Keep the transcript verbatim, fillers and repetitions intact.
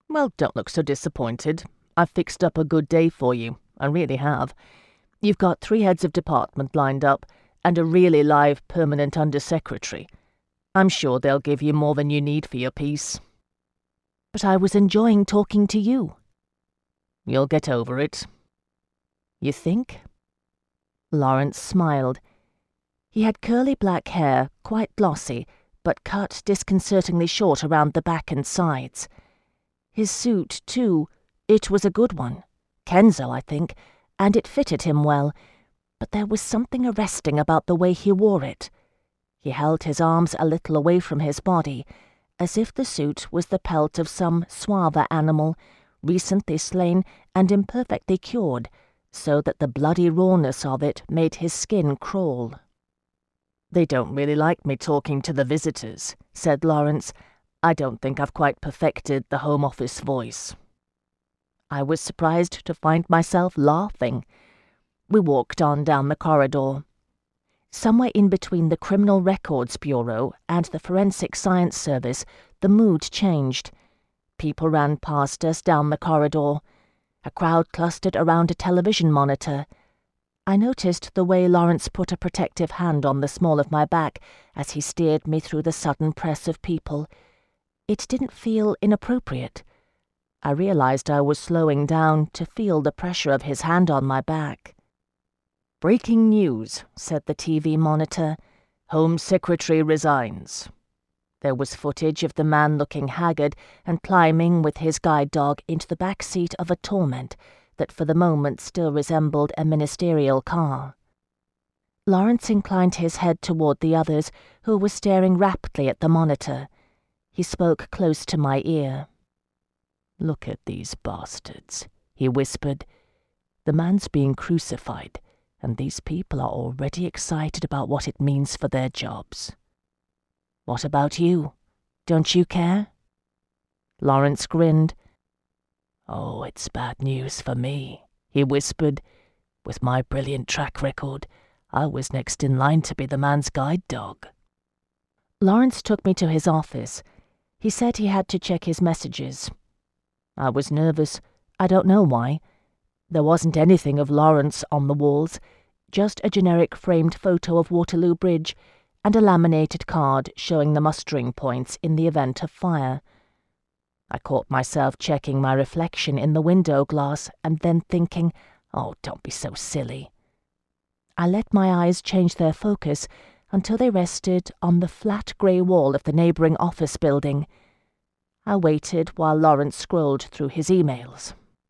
Well, don't look so disappointed. I've fixed up a good day for you. I really have. You've got three heads of department lined up, and a really live permanent undersecretary. I'm sure they'll give you more than you need for your piece. But I was enjoying talking to you. You'll get over it. You think? Lawrence smiled. He had curly black hair, quite glossy, but cut disconcertingly short around the back and sides. His suit, too, it was a good one. Kenzo, I think, and it fitted him well, but there was something arresting about the way he wore it. He held his arms a little away from his body, as if the suit was the pelt of some suaver animal, recently slain and imperfectly cured, so that the bloody rawness of it made his skin crawl. "They don't really like me talking to the visitors," said Lawrence. "I don't think I've quite perfected the Home Office voice." I was surprised to find myself laughing. We walked on down the corridor. Somewhere in between the Criminal Records Bureau and the Forensic Science Service, the mood changed. People ran past us down the corridor. A crowd clustered around a television monitor. I noticed the way Lawrence put a protective hand on the small of my back as he steered me through the sudden press of people. It didn't feel inappropriate. I realized I was slowing down to feel the pressure of his hand on my back. "Breaking news," said the T V monitor. "Home Secretary resigns." There was footage of the man looking haggard and climbing with his guide dog into the back seat of a Torment that for the moment still resembled a ministerial car. Lawrence inclined his head toward the others, who were staring raptly at the monitor. He spoke close to my ear. "Look at these bastards," he whispered. "The man's being crucified, and these people are already excited about what it means for their jobs. What about you? Don't you care?" Lawrence grinned. "Oh, it's bad news for me," he whispered. "With my brilliant track record, I was next in line to be the man's guide dog." Lawrence took me to his office. He said he had to check his messages. I was nervous. I don't know why. There wasn't anything of Lawrence on the walls, just a generic framed photo of Waterloo Bridge and a laminated card showing the mustering points in the event of fire. I caught myself checking my reflection in the window glass and then thinking, oh, don't be so silly. I let my eyes change their focus until they rested on the flat grey wall of the neighbouring office building. I waited while Lawrence scrolled through his emails.